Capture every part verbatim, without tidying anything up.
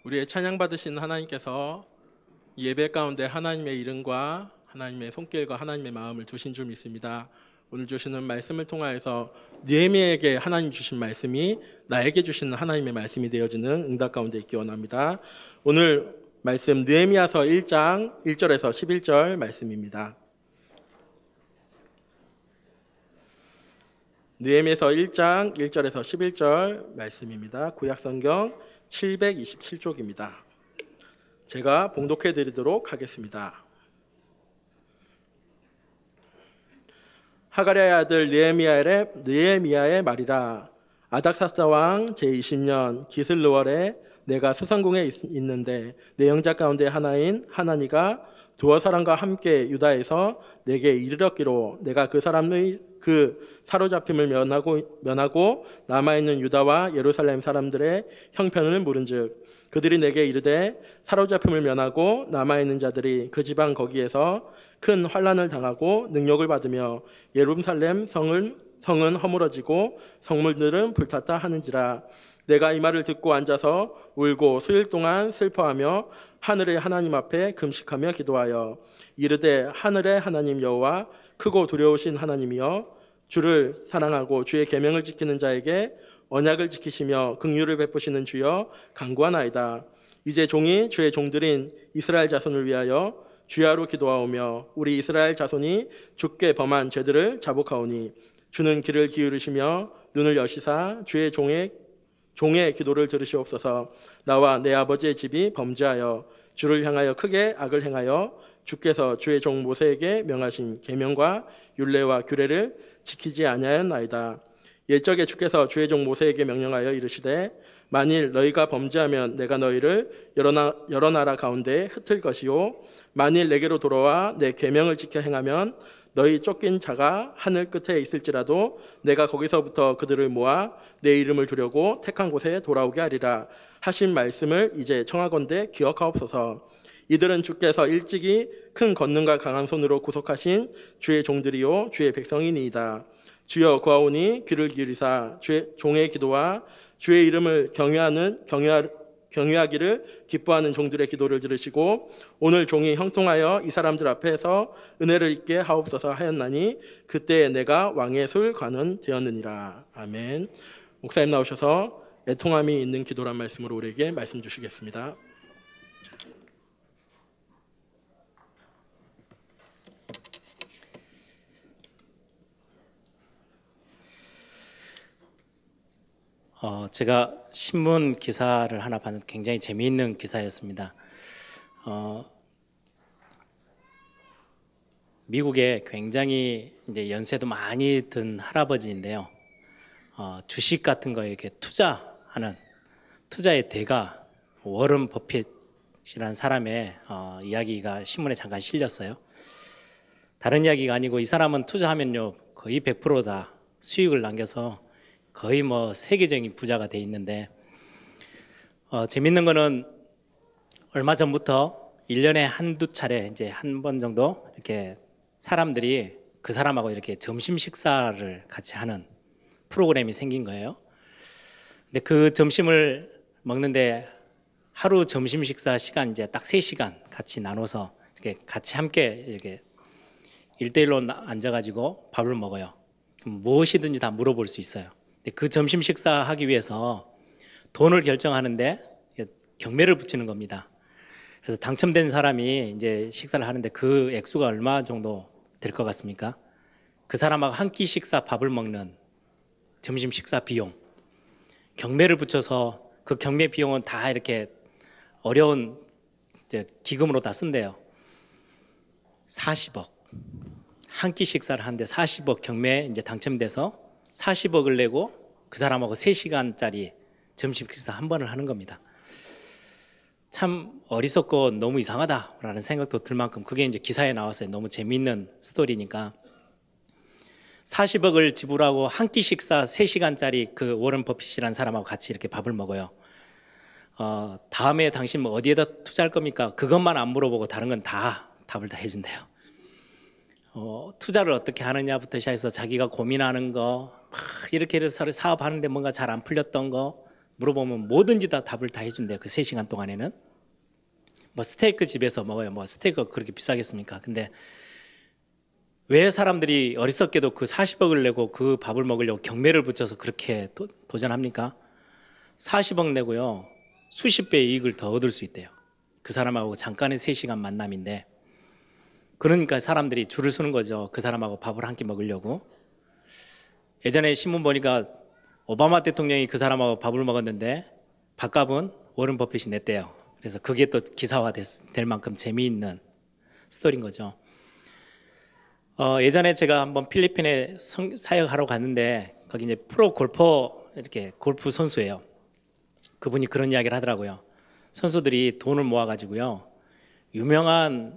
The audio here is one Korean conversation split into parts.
우리의 찬양 받으신 하나님께서 예배 가운데 하나님의 이름과 하나님의 손길과 하나님의 마음을 두신 줄 믿습니다. 오늘 주시는 말씀을 통하여서 느헤미야에게 하나님 주신 말씀이 나에게 주시는 하나님의 말씀이 되어지는 응답 가운데 있기 원합니다. 오늘 말씀 느헤미야서 일 장 일 절에서 십일 절 말씀입니다. 느헤미야서 일 장 일 절에서 십일 절 말씀입니다. 구약성경 칠백이십칠 쪽입니다. 제가 봉독해 드리도록 하겠습니다. 하가랴의 아들 느헤미야의, 느헤미야의 말이라. 아닥사스다 왕 제이십 년 기슬르월에 내가 수상궁에 있는데 내 영작 가운데 하나인 하나니가 두어 사람과 함께 유다에서 내게 이르렀기로 내가 그 사람의 그 사로잡힘을 면하고, 면하고 남아있는 유다와 예루살렘 사람들의 형편을 물은즉 그들이 내게 이르되 사로잡힘을 면하고 남아있는 자들이 그 지방 거기에서 큰 환난을 당하고 능력을 받으며 예루살렘 성은, 성은 허물어지고 성물들은 불탔다 하는지라. 내가 이 말을 듣고 앉아서 울고 수일 동안 슬퍼하며 하늘의 하나님 앞에 금식하며 기도하여 이르되 하늘의 하나님 여호와 크고 두려우신 하나님이여 주를 사랑하고 주의 계명을 지키는 자에게 언약을 지키시며 긍휼을 베푸시는 주여 간구하나이다. 이제 종이 주의 종들인 이스라엘 자손을 위하여 주야로 기도하오며 우리 이스라엘 자손이 주께 범한 죄들을 자복하오니 주는 귀를 기울이시며 눈을 여시사 주의 종의 종의 기도를 들으시옵소서. 나와 내 아버지의 집이 범죄하여 주를 향하여 크게 악을 행하여 주께서 주의 종 모세에게 명하신 계명과 율례와 규례를 지키지 아니하였나이다. 옛적에 주께서 주의 종 모세에게 명령하여 이르시되 만일 너희가 범죄하면 내가 너희를 여러, 나, 여러 나라 가운데 흩을 것이요 만일 내게로 돌아와 내 계명을 지켜 행하면 너희 쫓긴 자가 하늘 끝에 있을지라도 내가 거기서부터 그들을 모아 내 이름을 두려고 택한 곳에 돌아오게 하리라 하신 말씀을 이제 청하건대 기억하옵소서. 이들은 주께서 일찍이 큰 권능과 강한 손으로 구속하신 주의 종들이요 주의 백성이니이다. 주여 구하오니 귀를 기울이사 주의 종의 기도와 주의 이름을 경외하는 경외하, 경외하기를 기뻐하는 종들의 기도를 들으시고 오늘 종이 형통하여 이 사람들 앞에서 은혜를 입게 하옵소서 하였나니 그때 내가 왕의 술관은 되었느니라. 아멘. 목사님 나오셔서 애통함이 있는 기도란 말씀으로 우리에게 말씀 주시겠습니다. 어, 제가 신문 기사를 하나 봤는데 굉장히 재미있는 기사였습니다. 어, 미국에 굉장히 이제 연세도 많이 든 할아버지인데요. 어, 주식 같은 거에 이렇게 투자하는 투자의 대가 워런 버핏이라는 사람의 어, 이야기가 신문에 잠깐 실렸어요. 다른 이야기가 아니고 이 사람은 투자하면요 거의 백 퍼센트 다 수익을 남겨서 거의 뭐 세계적인 부자가 돼 있는데 어, 재밌는 거는 얼마 전부터 일 년에 한두 차례 이제 한 번 정도 이렇게 사람들이 그 사람하고 이렇게 점심 식사를 같이 하는 프로그램이 생긴 거예요. 근데 그 점심을 먹는데 하루 점심 식사 시간 이제 딱 세 시간 같이 나눠서 이렇게 같이 함께 이렇게 일대일로 앉아가지고 밥을 먹어요. 그럼 무엇이든지 다 물어볼 수 있어요. 그 점심 식사하기 위해서 돈을 결정하는데 경매를 붙이는 겁니다. 그래서 당첨된 사람이 이제 식사를 하는데 그 액수가 얼마 정도 될 것 같습니까? 그 사람하고 한 끼 식사 밥을 먹는 점심 식사 비용. 경매를 붙여서 그 경매 비용은 다 이렇게 어려운 이제 기금으로 다 쓴대요. 사십억. 한 끼 식사를 하는데 사십억 경매에 이제 당첨돼서 사십억을 내고 그 사람하고 세 시간짜리 점심 식사 한 번을 하는 겁니다. 참 어리석고 너무 이상하다라는 생각도 들 만큼 그게 이제 기사에 나왔어요. 너무 재미있는 스토리니까. 사십억을 지불하고 한 끼 식사 세 시간짜리 그 워런 버핏이라는 사람하고 같이 이렇게 밥을 먹어요. 어, 다음에 당신 뭐 어디에다 투자할 겁니까? 그것만 안 물어보고 다른 건 다 답을 다 해준대요. 어, 투자를 어떻게 하느냐부터 시작해서 자기가 고민하는 거, 막 이렇게 해서 사업하는데 뭔가 잘 안 풀렸던 거, 물어보면 뭐든지 다 답을 다 해준대요. 그 세 시간 동안에는. 뭐 스테이크 집에서 먹어요. 뭐 스테이크가 그렇게 비싸겠습니까? 근데 왜 사람들이 어리석게도 그 사십억을 내고 그 밥을 먹으려고 경매를 붙여서 그렇게 도, 도전합니까? 사십억 내고요, 수십 배의 이익을 더 얻을 수 있대요. 그 사람하고 잠깐의 세 시간 만남인데, 그러니까 사람들이 줄을 서는 거죠. 그 사람하고 밥을 한 끼 먹으려고. 예전에 신문 보니까 오바마 대통령이 그 사람하고 밥을 먹었는데 밥값은 워런 버핏이 냈대요. 그래서 그게 또 기사화 될 만큼 재미있는 스토리인 거죠. 어, 예전에 제가 한번 필리핀에 성, 사역하러 갔는데 거기 이제 프로 골퍼, 이렇게 골프 선수예요. 그분이 그런 이야기를 하더라고요. 선수들이 돈을 모아가지고요, 유명한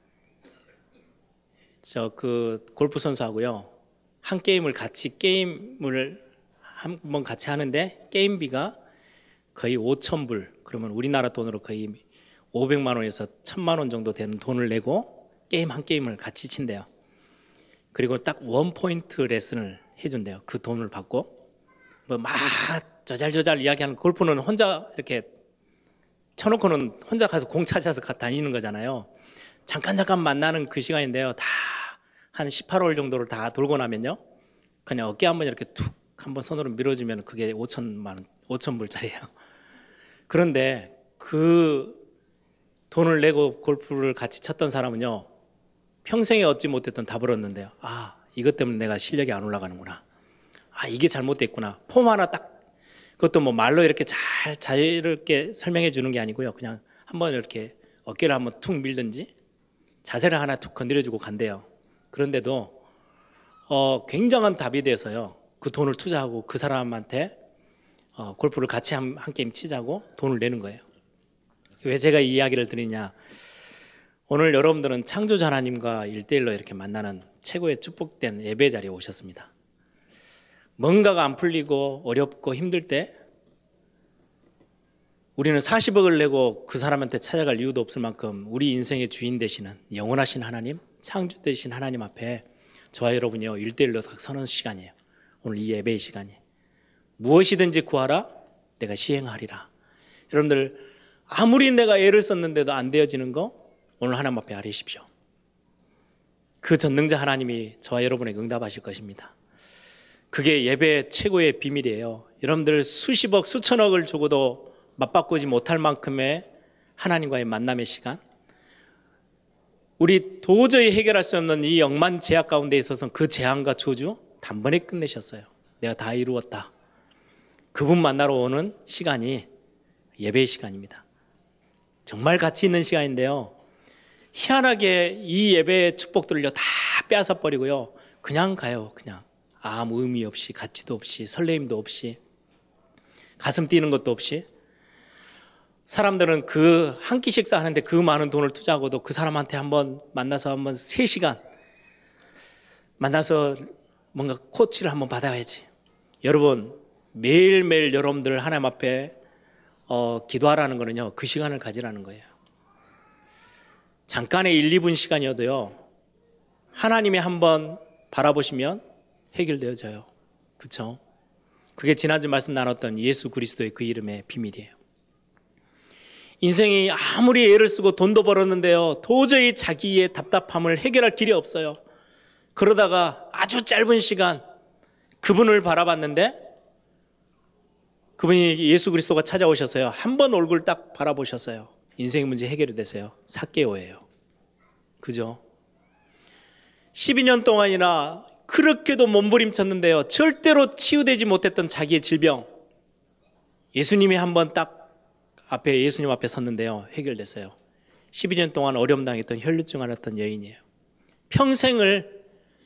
저 그 골프 선수하고요 한 게임을 같이 게임을 한 번 같이 하는데 게임비가 거의 오천 불, 그러면 우리나라 돈으로 거의 오백만 원에서 천만 원 정도 되는 돈을 내고 게임 한 게임을 같이 친대요. 그리고 딱 원 포인트 레슨을 해준대요. 그 돈을 받고. 뭐 막 저잘저잘 이야기하는, 골프는 혼자 이렇게 쳐놓고는 혼자 가서 공 찾아서 다니는 거잖아요. 잠깐 잠깐 만나는 그 시간인데요, 다 한 십팔 홀 정도를 다 돌고 나면요, 그냥 어깨 한번 이렇게 툭 한번 손으로 밀어주면 그게 오천만 원, 오천 불짜리예요. 그런데 그 돈을 내고 골프를 같이 쳤던 사람은요, 평생에 얻지 못했던 답을 얻는데요. 아, 이것 때문에 내가 실력이 안 올라가는구나. 아, 이게 잘못됐구나. 폼 하나 딱, 그것도 뭐 말로 이렇게 잘 자유롭게 설명해 주는 게 아니고요, 그냥 한번 이렇게 어깨를 한번 툭 밀든지 자세를 하나 툭 건드려주고 간대요. 그런데도 어, 굉장한 답이 돼서요, 그 돈을 투자하고 그 사람한테 어, 골프를 같이 한, 한 게임 치자고 돈을 내는 거예요. 왜 제가 이 이야기를 드리냐, 오늘 여러분들은 창조자 하나님과 일대일로 이렇게 만나는 최고의 축복된 예배 자리에 오셨습니다. 뭔가가 안 풀리고 어렵고 힘들 때 우리는 사십억을 내고 그 사람한테 찾아갈 이유도 없을 만큼 우리 인생의 주인 되시는 영원하신 하나님, 창조 되신 하나님 앞에 저와 여러분이요 일대일로 딱 서는 시간이에요. 오늘 이 예배의 시간이. 무엇이든지 구하라, 내가 시행하리라. 여러분들, 아무리 내가 애를 썼는데도 안 되어지는 거 오늘 하나님 앞에 아뢰십시오. 그 전능자 하나님이 저와 여러분에게 응답하실 것입니다. 그게 예배의 최고의 비밀이에요. 여러분들 수십억 수천억을 주고도 맞바꾸지 못할 만큼의 하나님과의 만남의 시간, 우리 도저히 해결할 수 없는 이 억만 제약 가운데 있어서 그 재앙과 저주 단번에 끝내셨어요. 내가 다 이루었다. 그분 만나러 오는 시간이 예배의 시간입니다. 정말 가치 있는 시간인데요, 희한하게 이 예배의 축복들을요 다 빼앗아 버리고요 그냥 가요. 그냥 아무 의미 없이, 가치도 없이, 설레임도 없이, 가슴 뛰는 것도 없이. 사람들은 그 한 끼 식사하는데 그 많은 돈을 투자하고도 그 사람한테 한번 만나서 한번 세 시간 만나서 뭔가 코치를 한번 받아야지. 여러분, 매일매일 여러분들 하나님 앞에 어, 기도하라는 거는요, 그 시간을 가지라는 거예요. 잠깐의 일, 이 분 시간이어도요, 하나님이 한번 바라보시면 해결되어져요. 그렇죠? 그게 지난주 말씀 나눴던 예수 그리스도의 그 이름의 비밀이에요. 인생이 아무리 애를 쓰고 돈도 벌었는데요, 도저히 자기의 답답함을 해결할 길이 없어요. 그러다가 아주 짧은 시간 그분을 바라봤는데 그분이 예수 그리스도가 찾아오셔서요, 한 번 얼굴 딱 바라보셨어요. 인생의 문제 해결이 되세요. 삭개오예요. 그죠? 십이 년 동안이나 그렇게도 몸부림쳤는데요, 절대로 치유되지 못했던 자기의 질병, 예수님이 한번 딱 앞에, 예수님 앞에 섰는데요, 해결됐어요. 십이 년 동안 어려움 당했던 혈류증 앓았던 여인이에요. 평생을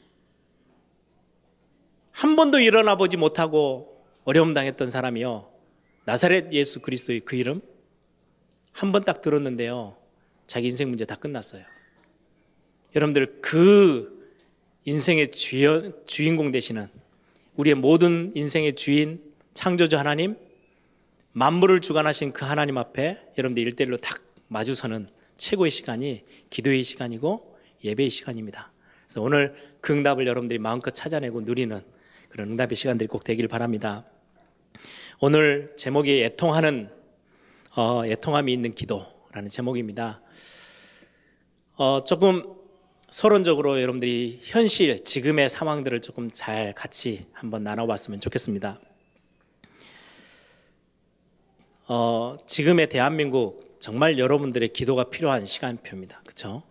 한 번도 일어나 보지 못하고 어려움 당했던 사람이요, 나사렛 예수 그리스도의 그 이름 한 번 딱 들었는데요, 자기 인생 문제 다 끝났어요. 여러분들, 그 인생의 주연, 주인공 되시는 우리의 모든 인생의 주인, 창조주 하나님, 만물을 주관하신 그 하나님 앞에 여러분들 일대일로 딱 마주서는 최고의 시간이 기도의 시간이고 예배의 시간입니다. 그래서 오늘 그 응답을 여러분들이 마음껏 찾아내고 누리는 그런 응답의 시간들이 꼭 되길 바랍니다. 오늘 제목이 애통하는 어, 애통함이 있는 기도라는 제목입니다. 어, 조금 서론적으로 여러분들이 현실, 지금의 상황들을 조금 잘 같이 한번 나눠봤으면 좋겠습니다. 어, 지금의 대한민국 정말 여러분들의 기도가 필요한 시간표입니다. 그렇죠?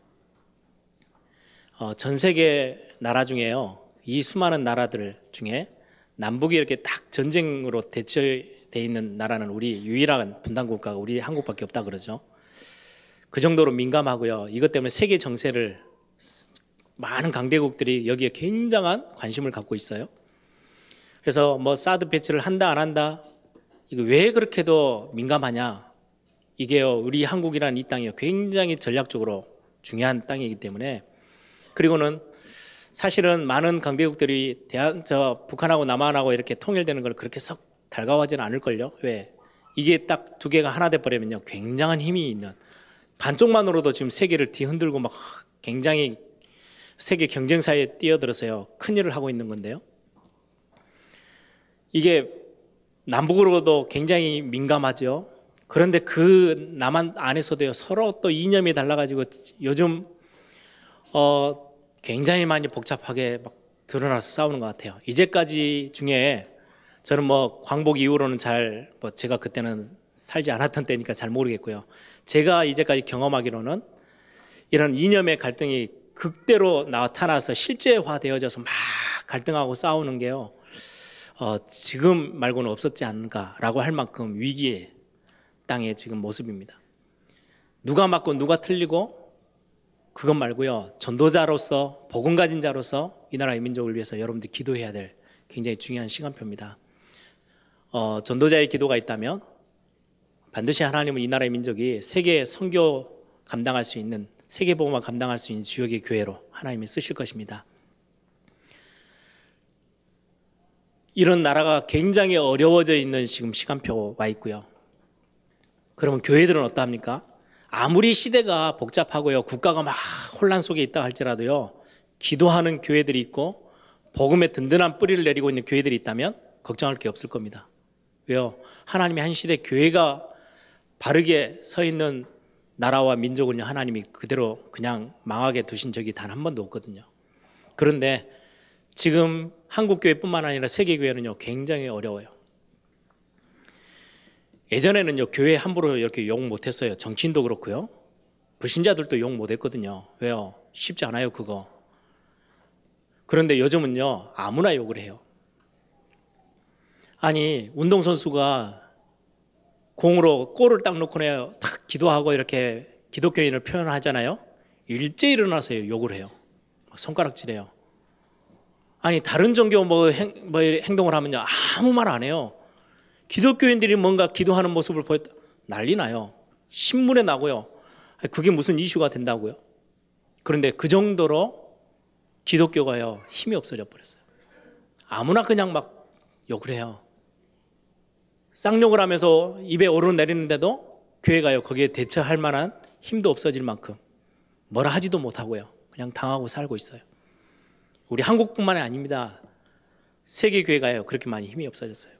어, 전 세계 나라 중에요, 이 수많은 나라들 중에 남북이 이렇게 딱 전쟁으로 대처되어 있는 나라는 우리 유일한 분단국가가 우리 한국밖에 없다 그러죠. 그 정도로 민감하고요. 이것 때문에 세계 정세를 많은 강대국들이 여기에 굉장한 관심을 갖고 있어요. 그래서 뭐 사드 배치를 한다 안 한다, 이거 왜 그렇게도 민감하냐? 이게요, 우리 한국이라는 이 땅이 굉장히 전략적으로 중요한 땅이기 때문에. 그리고는 사실은 많은 강대국들이 대한, 저 북한하고 남한하고 이렇게 통일되는 걸 그렇게 썩 달가워하지는 않을걸요. 왜? 이게 딱 두 개가 하나 돼버리면요, 굉장한 힘이 있는, 반쪽만으로도 지금 세계를 뒤흔들고 막 굉장히 세계 경쟁사에 뛰어들어서요, 큰일을 하고 있는 건데요. 이게 남북으로도 굉장히 민감하죠. 그런데 그 남한 안에서도요, 서로 또 이념이 달라가지고 요즘 어 굉장히 많이 복잡하게 막 드러나서 싸우는 것 같아요. 이제까지 중에 저는 뭐 광복 이후로는 잘, 뭐 제가 그때는 살지 않았던 때니까 잘 모르겠고요. 제가 이제까지 경험하기로는 이런 이념의 갈등이 극대로 나타나서 실제화되어져서 막 갈등하고 싸우는 게요, 어, 지금 말고는 없었지 않은가라고 할 만큼 위기의 땅의 지금 모습입니다. 누가 맞고 누가 틀리고 그것 말고요, 전도자로서, 복음 가진 자로서 이 나라의 민족을 위해서 여러분들이 기도해야 될 굉장히 중요한 시간표입니다. 어, 전도자의 기도가 있다면 반드시 하나님은 이 나라의 민족이 세계 선교 감당할 수 있는, 세계 복음화 감당할 수 있는 지역의 교회로 하나님이 쓰실 것입니다. 이런 나라가 굉장히 어려워져 있는 지금 시간표가 있고요. 그러면 교회들은 어떠합니까? 아무리 시대가 복잡하고요, 국가가 막 혼란 속에 있다 할지라도요, 기도하는 교회들이 있고 복음의 든든한 뿌리를 내리고 있는 교회들이 있다면 걱정할 게 없을 겁니다. 왜요? 하나님이 한 시대 교회가 바르게 서 있는 나라와 민족은요, 하나님이 그대로 그냥 망하게 두신 적이 단 한 번도 없거든요. 그런데 지금 한국교회뿐만 아니라 세계교회는요, 굉장히 어려워요. 예전에는요, 교회 함부로 이렇게 욕 못했어요. 정치인도 그렇고요, 불신자들도 욕 못했거든요. 왜요? 쉽지 않아요, 그거. 그런데 요즘은요, 아무나 욕을 해요. 아니, 운동선수가 공으로 골을 딱 놓고는 딱 기도하고 이렇게 기독교인을 표현하잖아요. 일제히 일어나서 욕을 해요. 손가락질해요. 아니, 다른 종교 뭐, 행, 뭐 행동을 하면요, 아무 말 안 해요. 기독교인들이 뭔가 기도하는 모습을 보였다, 난리 나요. 신문에 나고요. 그게 무슨 이슈가 된다고요? 그런데 그 정도로 기독교가요, 힘이 없어져 버렸어요. 아무나 그냥 막 욕을 해요. 쌍욕을 하면서 입에 오르내리는데도 교회가요, 거기에 대처할 만한 힘도 없어질 만큼 뭐라 하지도 못하고요, 그냥 당하고 살고 있어요. 우리 한국뿐만이 아닙니다. 세계 교회가요, 그렇게 많이 힘이 없어졌어요.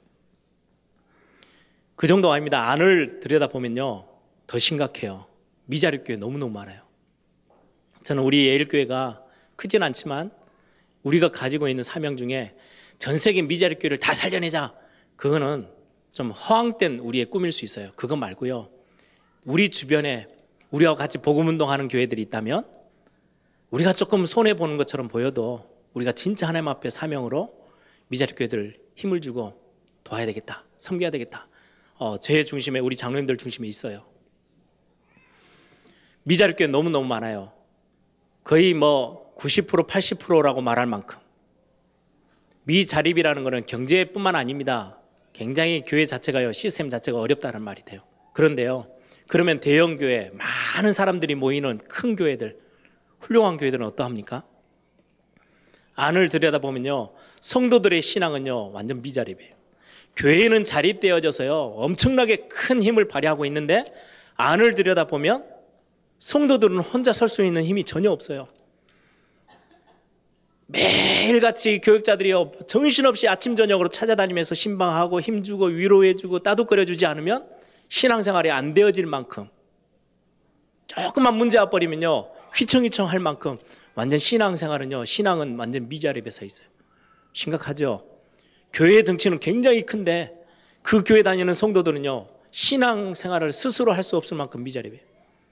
그 정도 아닙니다. 안을 들여다보면요, 더 심각해요. 미자립 교회 너무너무 많아요. 저는 우리 예일교회가 크진 않지만 우리가 가지고 있는 사명 중에 전 세계 미자립 교회를 다 살려내자, 그거는 좀 허황된 우리의 꿈일 수 있어요. 그거 말고요, 우리 주변에 우리와 같이 복음운동하는 교회들이 있다면 우리가 조금 손해보는 것처럼 보여도 우리가 진짜 하나님 앞에 사명으로 미자립 교회들 힘을 주고 도와야 되겠다, 섬겨야 되겠다, 어, 제 중심에, 우리 장로님들 중심에 있어요. 미자립 교회 너무너무 많아요. 거의 뭐 구십 퍼센트 팔십 퍼센트라고 말할 만큼. 미자립이라는 것은 경제뿐만 아닙니다. 굉장히 교회 자체가요, 시스템 자체가 어렵다는 말이 돼요. 그런데요, 그러면 대형 교회, 많은 사람들이 모이는 큰 교회들, 훌륭한 교회들은 어떠합니까? 안을 들여다보면요, 성도들의 신앙은요, 완전 미자립이에요. 교회는 자립되어져서요, 엄청나게 큰 힘을 발휘하고 있는데 안을 들여다보면 성도들은 혼자 설 수 있는 힘이 전혀 없어요. 매일같이 교육자들이요 정신없이 아침 저녁으로 찾아다니면서 신방하고 힘주고 위로해주고 따뜻거려주지 않으면 신앙생활이 안 되어질 만큼, 조금만 문제 와버리면요 휘청휘청 할 만큼 완전 신앙생활은요, 신앙은 완전 미자립에 서 있어요. 심각하죠. 교회의 덩치는 굉장히 큰데 그 교회 다니는 성도들은요 신앙생활을 스스로 할 수 없을 만큼 미자립이에요.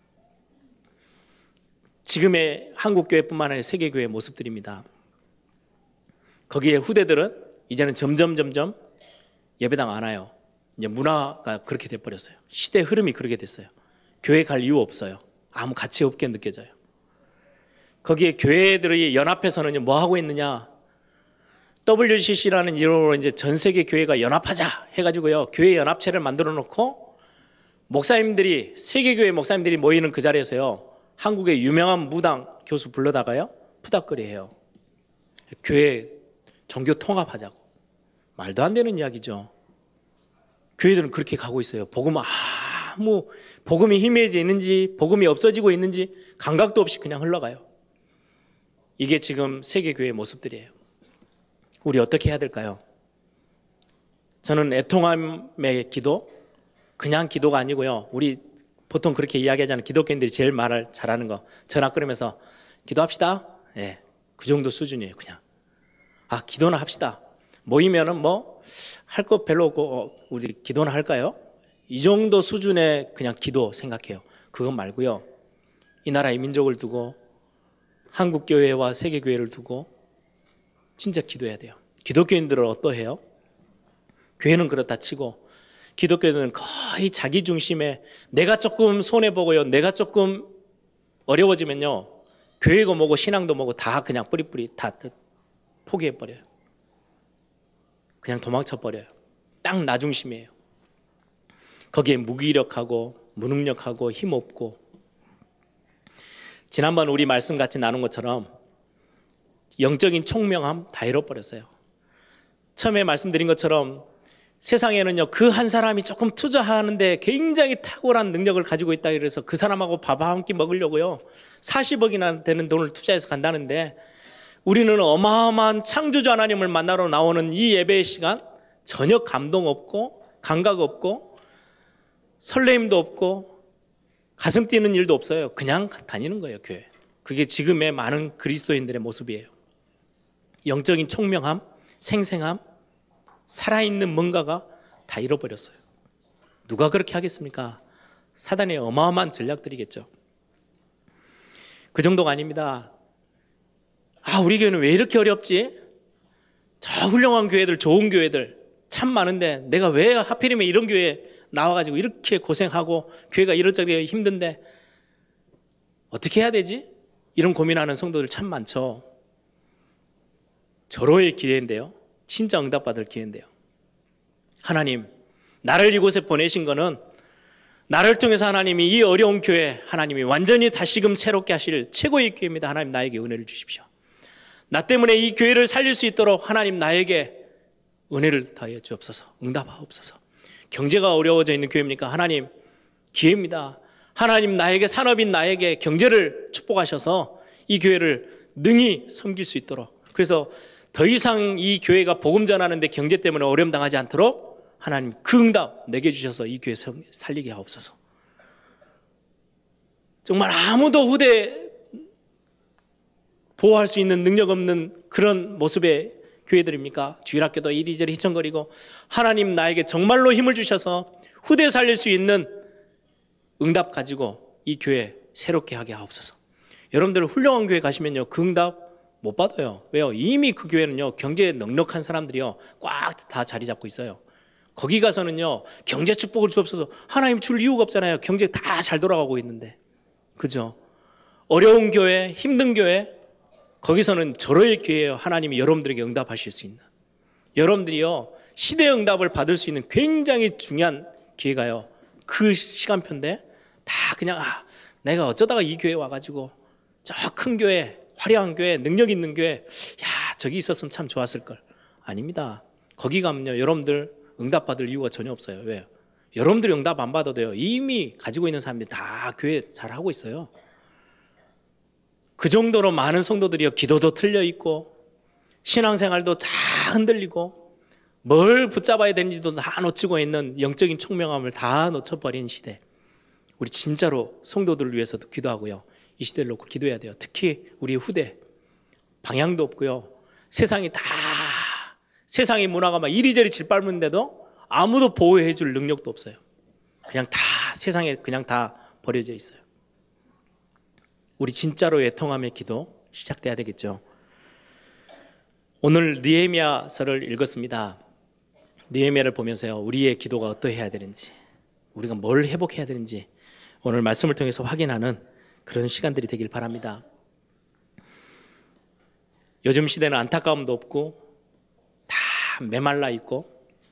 지금의 한국교회뿐만 아니라 세계교회의 모습들입니다. 거기에 후대들은 이제는 점점 점점 예배당 안 와요. 이제 문화가 그렇게 돼버렸어요. 시대 흐름이 그렇게 됐어요. 교회 갈 이유 없어요. 아무 가치 없게 느껴져요. 거기에 교회들이 연합해서는 뭐 하고 있느냐? 더블유씨씨라는 이름으로 이제 전 세계 교회가 연합하자 해가지고요 교회 연합체를 만들어 놓고 목사님들이, 세계교회 목사님들이 모이는 그 자리에서요 한국의 유명한 무당 교수 불러다가요 푸닥거리해요. 교회 종교 통합하자고. 말도 안 되는 이야기죠. 교회들은 그렇게 가고 있어요. 복음은 아무, 복음이 희미해져 있는지 복음이 없어지고 있는지 감각도 없이 그냥 흘러가요. 이게 지금 세계교회의 모습들이에요. 우리 어떻게 해야 될까요? 저는 애통함의 기도, 그냥 기도가 아니고요, 우리 보통 그렇게 이야기하잖아요. 기독교인들이 제일 말을 잘하는 거, 전화 끊으면서 기도합시다. 예, 그 정도 수준이에요. 그냥 아 기도나 합시다. 모이면은 뭐 할 거 별로 없고 어, 우리 기도나 할까요? 이 정도 수준의 그냥 기도 생각해요. 그거 말고요, 이 나라의 민족을 두고 한국교회와 세계교회를 두고 진짜 기도해야 돼요. 기독교인들은 어떠해요? 교회는 그렇다 치고 기독교인들은 거의 자기 중심에, 내가 조금 손해보고요, 내가 조금 어려워지면요 교회고 뭐고 신앙도 뭐고 다 그냥 뿌리뿌리 다 포기해버려요. 그냥 도망쳐버려요. 딱 나 중심이에요. 거기에 무기력하고 무능력하고 힘없고. 지난번 우리 말씀 같이 나눈 것처럼 영적인 총명함 다 잃어버렸어요. 처음에 말씀드린 것처럼 세상에는요 그 한 사람이 조금 투자하는데 굉장히 탁월한 능력을 가지고 있다 그래서 그 사람하고 밥 한 끼 먹으려고요 사십억이나 되는 돈을 투자해서 간다는데, 우리는 어마어마한 창조주 하나님을 만나러 나오는 이 예배의 시간 전혀 감동 없고 감각 없고 설레임도 없고 가슴 뛰는 일도 없어요. 그냥 다니는 거예요, 교회. 그게 지금의 많은 그리스도인들의 모습이에요. 영적인 총명함, 생생함, 살아있는 뭔가가 다 잃어버렸어요. 누가 그렇게 하겠습니까? 사단의 어마어마한 전략들이겠죠. 그 정도가 아닙니다. 아, 우리 교회는 왜 이렇게 어렵지? 저 훌륭한 교회들, 좋은 교회들 참 많은데 내가 왜 하필이면 이런 교회에 나와가지고 이렇게 고생하고 교회가 이런저런 힘든데 어떻게 해야 되지? 이런 고민하는 성도들 참 많죠. 절호의 기회인데요, 진짜 응답받을 기회인데요. 하나님, 나를 이곳에 보내신 거는 나를 통해서 하나님이 이 어려운 교회 하나님이 완전히 다시금 새롭게 하실 최고의 기회입니다. 하나님, 나에게 은혜를 주십시오. 나 때문에 이 교회를 살릴 수 있도록 하나님 나에게 은혜를 다해 주옵소서. 응답하옵소서. 경제가 어려워져 있는 교회입니까? 하나님, 기회입니다. 하나님, 나에게 산업인 나에게 경제를 축복하셔서 이 교회를 능히 섬길 수 있도록, 그래서 더 이상 이 교회가 복음 전하는데 경제 때문에 어려움 당하지 않도록 하나님 그 응답 내게 주셔서 이 교회 살리게 하옵소서. 정말 아무도 후대 보호할 수 있는 능력 없는 그런 모습의 교회들입니까? 주일학교도 이리저리 휘청거리고, 하나님 나에게 정말로 힘을 주셔서 후대 살릴 수 있는 응답 가지고 이 교회 새롭게 하게 하옵소서. 여러분들 훌륭한 교회 가시면요 그 응답 못 받아요. 왜요? 이미 그 교회는요 경제에 넉넉한 사람들이요 꽉 다 자리 잡고 있어요. 거기 가서는요 경제 축복을 주옵소서, 하나님 줄 이유가 없잖아요. 경제 다 잘 돌아가고 있는데. 그죠? 어려운 교회, 힘든 교회, 거기서는 절호의 기회예요. 하나님이 여러분들에게 응답하실 수 있는, 여러분들이요 시대의 응답을 받을 수 있는 굉장히 중요한 기회가요 그 시간표인데, 다 그냥 아 내가 어쩌다가 이 교회 와가지고 저 큰 교회, 화려한 교회, 능력 있는 교회, 야 저기 있었으면 참 좋았을 걸. 아닙니다. 거기 가면요 여러분들 응답받을 이유가 전혀 없어요. 왜요? 여러분들이 응답 안 받아도 돼요. 이미 가지고 있는 사람들이 다 교회 잘하고 있어요. 그 정도로 많은 성도들이요 기도도 틀려 있고 신앙생활도 다 흔들리고 뭘 붙잡아야 되는지도 다 놓치고 있는 영적인 총명함을 다 놓쳐버린 시대. 우리 진짜로 성도들을 위해서도 기도하고요. 이 시대를 놓고 기도해야 돼요. 특히 우리 후대. 방향도 없고요. 세상이 다 세상의 문화가 막 이리저리 짓밟는데도 아무도 보호해 줄 능력도 없어요. 그냥 다 세상에 그냥 다 버려져 있어요. 우리 진짜로 애통함의 기도 시작돼야 되겠죠. 오늘 느헤미야서를 읽었습니다. 느헤미야를 보면서요, 우리의 기도가 어떠해야 되는지, 우리가 뭘 회복해야 되는지 오늘 말씀을 통해서 확인하는 그런 시간들이 되길 바랍니다. 요즘 시대는 안타까움도 없고 다 메말라 있고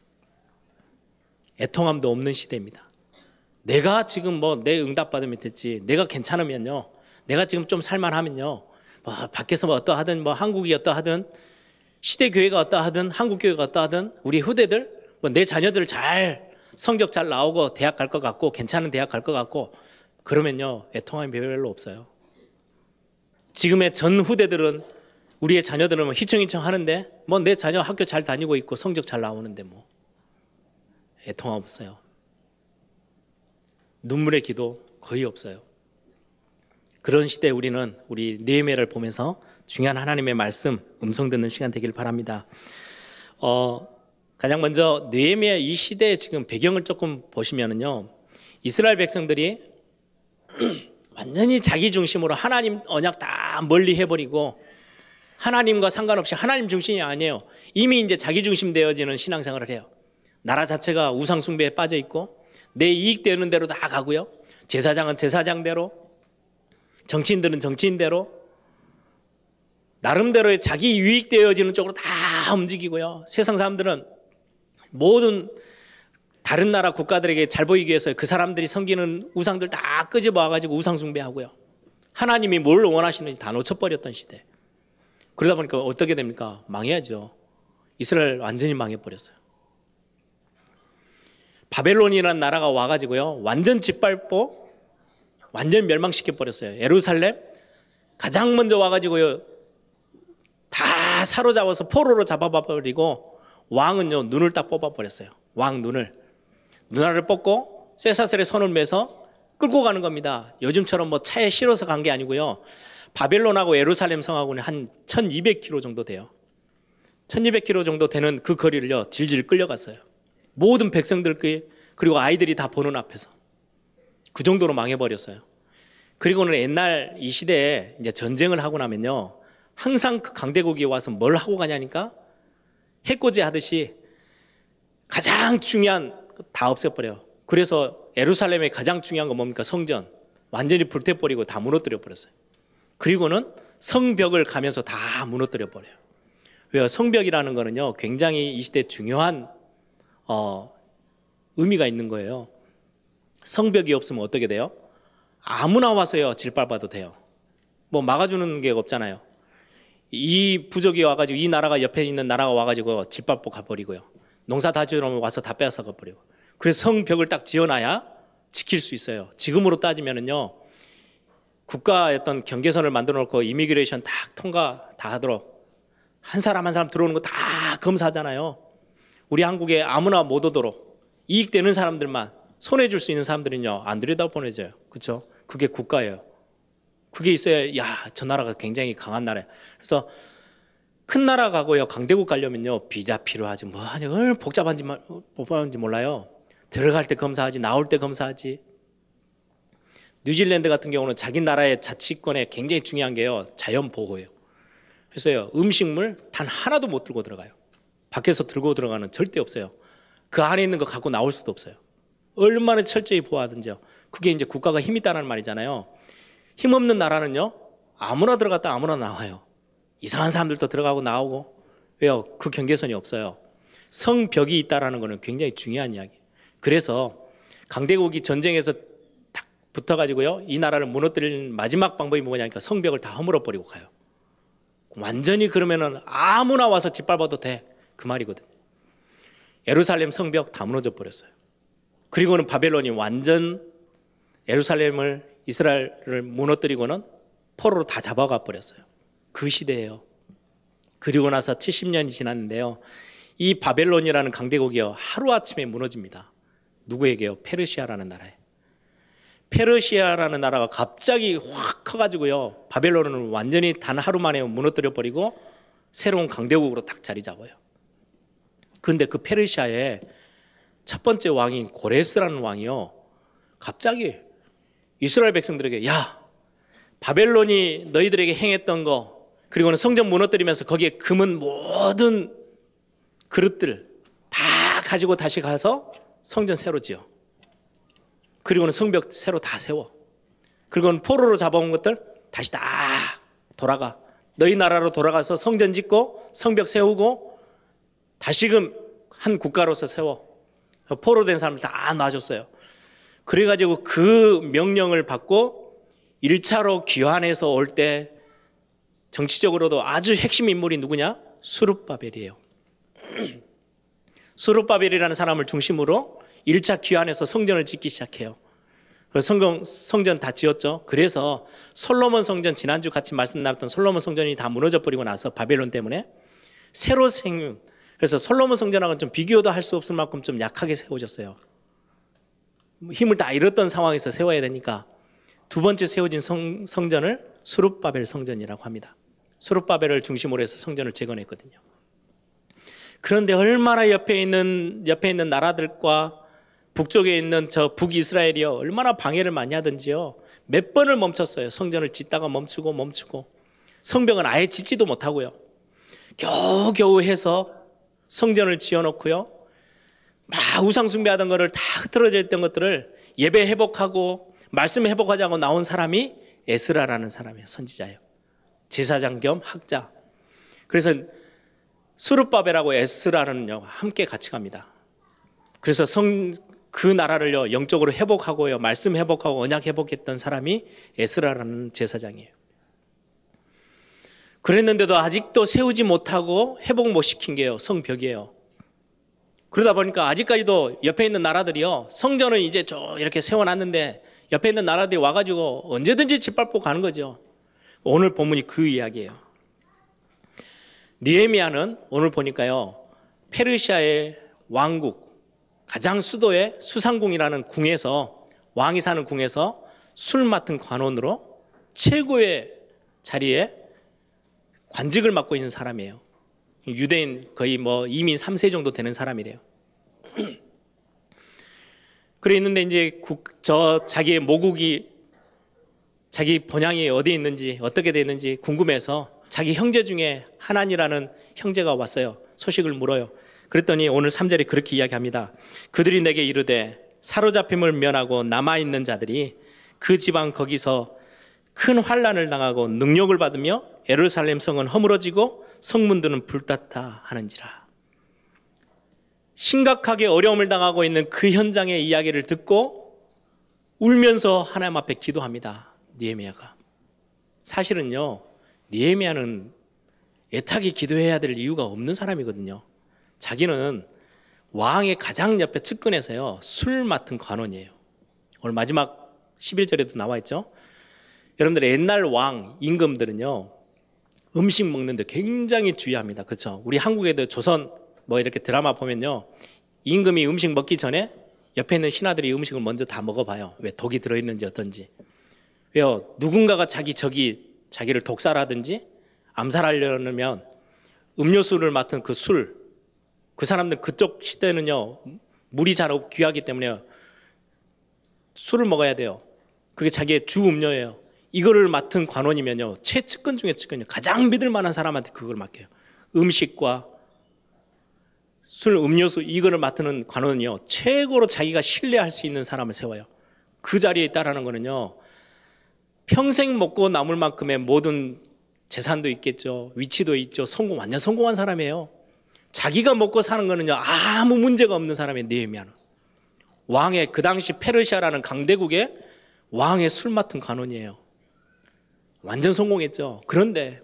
애통함도 없는 시대입니다. 내가 지금 뭐 내 응답받으면 됐지, 내가 괜찮으면요, 내가 지금 좀 살만하면요, 뭐 밖에서 뭐 어떠하든, 뭐 한국이 어떠하든, 시대 교회가 어떠하든, 한국 교회가 어떠하든, 우리 후대들 뭐 내 자녀들 잘 성적 잘 나오고 대학 갈 것 같고 괜찮은 대학 갈 것 같고 그러면요, 애통함이 별로 없어요. 지금의 전 후대들은, 우리의 자녀들은 뭐 희청희청 하는데 뭐 내 자녀 학교 잘 다니고 있고 성적 잘 나오는데 뭐 애통함 없어요. 눈물의 기도 거의 없어요. 그런 시대에 우리는 우리 느헤미야를 보면서 중요한 하나님의 말씀, 음성 듣는 시간 되길 바랍니다. 어, 가장 먼저 느헤미야 이 시대의 지금 배경을 조금 보시면은요, 이스라엘 백성들이 완전히 자기 중심으로 하나님 언약 다 멀리 해버리고 하나님과 상관없이 하나님 중심이 아니에요. 이미 이제 자기 중심 되어지는 신앙생활을 해요. 나라 자체가 우상 숭배에 빠져 있고 내 이익 되는 대로 다 가고요. 제사장은 제사장대로, 정치인들은 정치인대로 나름대로의 자기 유익 되어지는 쪽으로 다 움직이고요. 세상 사람들은 모든 다른 나라 국가들에게 잘 보이기 위해서 그 사람들이 섬기는 우상들 다 끄집어와가지고 우상 숭배하고요. 하나님이 뭘 원하시는지 다 놓쳐버렸던 시대. 그러다 보니까 어떻게 됩니까? 망해야죠. 이스라엘 완전히 망해버렸어요. 바벨론이라는 나라가 와가지고요, 완전 짓밟고 완전 멸망시켜버렸어요. 예루살렘 가장 먼저 와가지고요, 다 사로잡아서 포로로 잡아버리고 왕은요, 눈을 딱 뽑아버렸어요. 왕 눈을. 눈알을 뽑고 쇠사슬에 손을 매서 끌고 가는 겁니다. 요즘처럼 뭐 차에 실어서 간 게 아니고요. 바벨론하고 예루살렘 성하고는 한 천이백 킬로미터 정도 돼요. 천이백 킬로미터 정도 되는 그 거리를요, 질질 끌려갔어요. 모든 백성들, 그리고 아이들이 다 보는 앞에서. 그 정도로 망해버렸어요. 그리고는 옛날 이 시대에 이제 전쟁을 하고 나면요, 항상 그 강대국이 와서 뭘 하고 가냐니까 해코지 하듯이 가장 중요한 다 없애버려요. 그래서 예루살렘의 가장 중요한 건 뭡니까? 성전. 완전히 불태버리고 다 무너뜨려 버렸어요. 그리고는 성벽을 가면서 다 무너뜨려 버려요. 왜요? 성벽이라는 거는요, 굉장히 이 시대에 중요한 어, 의미가 있는 거예요. 성벽이 없으면 어떻게 돼요? 아무나 와서요, 질밟아도 돼요. 뭐 막아주는 게 없잖아요. 이 부족이 와가지고, 이 나라가 옆에 있는 나라가 와가지고 짓밟고 가버리고요. 농사 다 지어놓으면 와서 다 빼앗아 가버리고. 그래서 성벽을 딱 지어놔야 지킬 수 있어요. 지금으로 따지면은요, 국가의 어떤 경계선을 만들어 놓고 이미그레이션 딱 통과 다 하도록 한 사람 한 사람 들어오는 거 다 검사하잖아요. 우리 한국에 아무나 못 오도록 이익되는 사람들만 손해줄 수 있는 사람들은요, 안 들여다 보내줘요. 그렇죠? 그게 국가예요. 그게 있어야, 야, 저 나라가 굉장히 강한 나라예요. 그래서 큰 나라 가고요, 강대국 가려면요, 비자 필요하지, 뭐 하니, 얼마나 복잡한지, 복잡한지 몰라요. 들어갈 때 검사하지, 나올 때 검사하지. 뉴질랜드 같은 경우는 자기 나라의 자치권에 굉장히 중요한 게요, 자연 보호예요. 그래서요, 음식물 단 하나도 못 들고 들어가요. 밖에서 들고 들어가는 절대 없어요. 그 안에 있는 거 갖고 나올 수도 없어요. 얼마나 철저히 보호하든지요. 그게 이제 국가가 힘이 있다는 말이잖아요. 힘없는 나라는요, 아무나 들어갔다 아무나 나와요. 이상한 사람들도 들어가고 나오고. 왜요? 그 경계선이 없어요. 성벽이 있다는 거는 굉장히 중요한 이야기예요. 그래서 강대국이 전쟁에서 딱 붙어가지고요, 이 나라를 무너뜨리는 마지막 방법이 뭐냐니까 성벽을 다 허물어버리고 가요. 완전히 그러면은 아무나 와서 짓밟아도 돼, 그 말이거든요. 예루살렘 성벽 다 무너져 버렸어요. 그리고는 바벨론이 완전 예루살렘을, 이스라엘을 무너뜨리고는 포로로 다 잡아가 버렸어요. 그 시대예요. 그리고 나서 칠십 년이 지났는데요. 이 바벨론이라는 강대국이요, 하루아침에 무너집니다. 누구에게요? 페르시아라는 나라에. 페르시아라는 나라가 갑자기 확 커가지고요, 바벨론을 완전히 단 하루 만에 무너뜨려 버리고 새로운 강대국으로 딱 자리 잡아요. 그런데 그 페르시아의 첫 번째 왕인 고레스라는 왕이요, 갑자기 이스라엘 백성들에게, 야, 바벨론이 너희들에게 행했던 거, 그리고는 성전 무너뜨리면서 거기에 금은 모든 그릇들 다 가지고 다시 가서 성전 새로 지어. 그리고는 성벽 새로 다 세워. 그리고는 포로로 잡아온 것들 다시 다 돌아가. 너희 나라로 돌아가서 성전 짓고 성벽 세우고 다시금 한 국가로서 세워. 포로 된 사람들 다 놔줬어요. 그래가지고 그 명령을 받고 일 차로 귀환해서 올 때 정치적으로도 아주 핵심 인물이 누구냐? 수룹바벨이에요. 수룹바벨이라는 사람을 중심으로 일 차 귀환해서 성전을 짓기 시작해요. 그래서 성경, 성전 다 지었죠. 그래서 솔로몬 성전, 지난주 같이 말씀 나눴던 솔로몬 성전이 다 무너져 버리고 나서 바벨론 때문에 새로 생, 그래서 솔로몬 성전하고는 좀 비교도 할 수 없을 만큼 좀 약하게 세워졌어요. 힘을 다 잃었던 상황에서 세워야 되니까 두 번째 세워진 성, 성전을 수룹바벨 성전이라고 합니다. 수룹바벨을 중심으로 해서 성전을 재건했거든요. 그런데 얼마나 옆에 있는 옆에 있는 나라들과 북쪽에 있는 저 북이스라엘이요, 얼마나 방해를 많이 하든지요, 몇 번을 멈췄어요. 성전을 짓다가 멈추고 멈추고, 성벽은 아예 짓지도 못하고요, 겨우겨우 해서 성전을 지어놓고요, 막 우상 숭배하던 거를 다 흐트러져 있던 것들을 예배 회복하고 말씀 회복하자고 나온 사람이 에스라라는 사람이에요. 선지자예요. 제사장 겸 학자. 그래서 수룹바벨하고 에스라는요 함께 같이 갑니다. 그래서 성, 그 나라를요 영적으로 회복하고요, 말씀 회복하고 언약 회복했던 사람이 에스라라는 제사장이에요. 그랬는데도 아직도 세우지 못하고 회복 못 시킨 게요 성벽이에요. 그러다 보니까 아직까지도 옆에 있는 나라들이요, 성전은 이제 쭉 이렇게 세워놨는데 옆에 있는 나라들이 와가지고 언제든지 짓밟고 가는 거죠. 오늘 본문이 그 이야기예요. 느헤미야는 오늘 보니까요, 페르시아의 왕국, 가장 수도의 수상궁이라는 궁에서, 왕이 사는 궁에서 술 맡은 관원으로 최고의 자리에 관직을 맡고 있는 사람이에요. 유대인 거의 뭐 이민 삼 세 정도 되는 사람이래요. 그래 있는데 이제 국, 저 자기의 모국이, 자기 본향이 어디에 있는지 어떻게 돼 있는지 궁금해서 자기 형제 중에 하난이라는 형제가 왔어요. 소식을 물어요. 그랬더니 오늘 삼 절에 그렇게 이야기합니다. 그들이 내게 이르되 사로잡힘을 면하고 남아있는 자들이 그 지방 거기서 큰 환난을 당하고 능력을 받으며 예루살렘 성은 허물어지고 성문들은 불탔다 하는지라. 심각하게 어려움을 당하고 있는 그 현장의 이야기를 듣고 울면서 하나님 앞에 기도합니다. 느헤미야가. 사실은요, 느헤미야는 애타게 기도해야 될 이유가 없는 사람이거든요. 자기는 왕의 가장 옆에 측근에서요 술 맡은 관원이에요. 오늘 마지막 십일 절에도 나와 있죠. 여러분들 옛날 왕 임금들은요 음식 먹는데 굉장히 주의합니다. 그렇죠? 우리 한국에도 조선 뭐 이렇게 드라마 보면요, 임금이 음식 먹기 전에 옆에 있는 신하들이 음식을 먼저 다 먹어봐요. 왜? 독이 들어있는지 어떤지. 왜요? 누군가가 자기 적이 자기를 독살하든지 암살하려면 음료수를 맡은 그 술, 그 사람들 그쪽 시대는요 물이 잘 귀하기 때문에 술을 먹어야 돼요. 그게 자기의 주 음료예요. 이거를 맡은 관원이면요 최측근 중에 측근이에요. 가장 믿을 만한 사람한테 그걸 맡겨요. 음식과 술, 음료수 이거를 맡는 관원은요 최고로 자기가 신뢰할 수 있는 사람을 세워요. 그 자리에 있다라는 거는요 평생 먹고 남을 만큼의 모든 재산도 있겠죠, 위치도 있죠, 성공, 완전 성공한 사람이에요. 자기가 먹고 사는 거는요 아무 문제가 없는 사람이에요. 느헤미야는 왕의, 그 당시 페르시아라는 강대국의 왕의 술 맡은 관원이에요. 완전 성공했죠. 그런데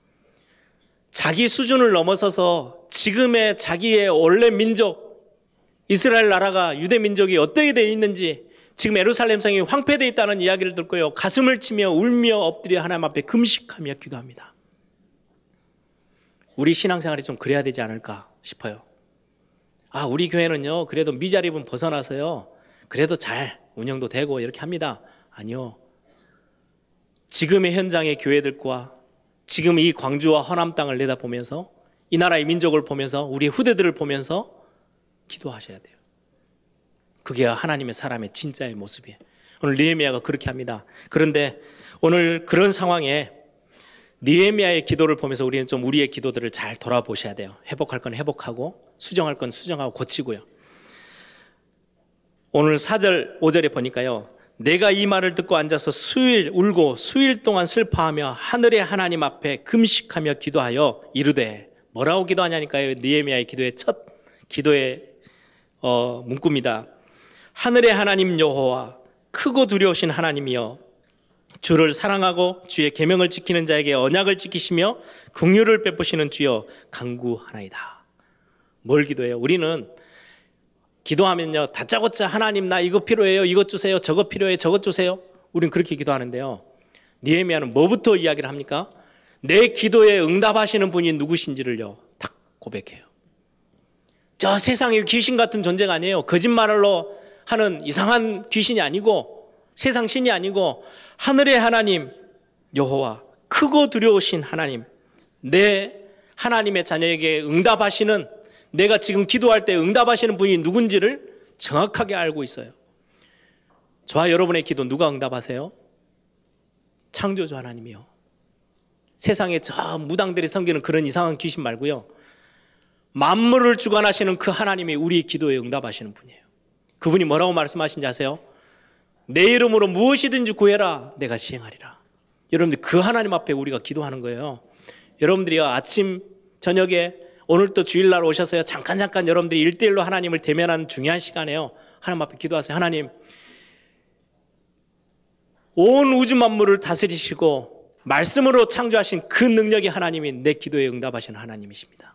자기 수준을 넘어서서 지금의 자기의 원래 민족, 이스라엘 나라가, 유대 민족이 어떻게 되어 있는지, 지금 예루살렘 성이 황폐되어 있다는 이야기를 듣고요 가슴을 치며 울며 엎드려 하나님 앞에 금식하며 기도합니다. 우리 신앙생활이 좀 그래야 되지 않을까 싶어요. 아, 우리 교회는요, 그래도 미자립은 벗어나서요, 그래도 잘 운영도 되고 이렇게 합니다. 아니요. 지금의 현장의 교회들과 지금 이 광주와 허남 땅을 내다보면서 이 나라의 민족을 보면서 우리 후대들을 보면서 기도하셔야 돼요. 그게 하나님의 사람의 진짜의 모습이에요. 오늘 느헤미야가 그렇게 합니다. 그런데 오늘 그런 상황에 느헤미야의 기도를 보면서 우리는 좀 우리의 기도들을 잘 돌아보셔야 돼요. 회복할 건 회복하고 수정할 건 수정하고 고치고요. 오늘 사 절 오 절에 보니까요, 내가 이 말을 듣고 앉아서 수일 울고 수일 동안 슬퍼하며 하늘의 하나님 앞에 금식하며 기도하여 이르되, 뭐라고 기도하냐니까요. 느헤미야의 기도의 첫 기도의 어, 문구입니다. 하늘의 하나님 여호와, 크고 두려우신 하나님이여, 주를 사랑하고 주의 계명을 지키는 자에게 언약을 지키시며 긍휼을 베푸시는 주여 간구하나이다. 뭘 기도해요? 우리는 기도하면요, 다짜고짜 하나님 나 이거 필요해요, 이것 주세요, 저것 필요해요, 저것 주세요. 우리는 그렇게 기도하는데요, 느헤미야는 뭐부터 이야기를 합니까? 내 기도에 응답하시는 분이 누구신지를요 딱 고백해요. 저 세상에 귀신 같은 존재가 아니에요. 거짓말로 하는 이상한 귀신이 아니고 세상 신이 아니고 하늘의 하나님 여호와, 크고 두려우신 하나님, 내 하나님의 자녀에게 응답하시는, 내가 지금 기도할 때 응답하시는 분이 누군지를 정확하게 알고 있어요. 저와 여러분의 기도 누가 응답하세요? 창조주 하나님이요. 세상에 저 무당들이 섬기는 그런 이상한 귀신 말고요, 만물을 주관하시는 그 하나님이 우리 기도에 응답하시는 분이에요. 그분이 뭐라고 말씀하신지 아세요? 내 이름으로 무엇이든지 구해라, 내가 시행하리라. 여러분들, 그 하나님 앞에 우리가 기도하는 거예요. 여러분들이 아침 저녁에 오늘 또 주일날 오셔서요, 잠깐 잠깐 여러분들이 일대일로 하나님을 대면하는 중요한 시간에요, 하나님 앞에 기도하세요. 하나님, 온 우주 만물을 다스리시고 말씀으로 창조하신 그 능력의 하나님이 내 기도에 응답하시는 하나님이십니다.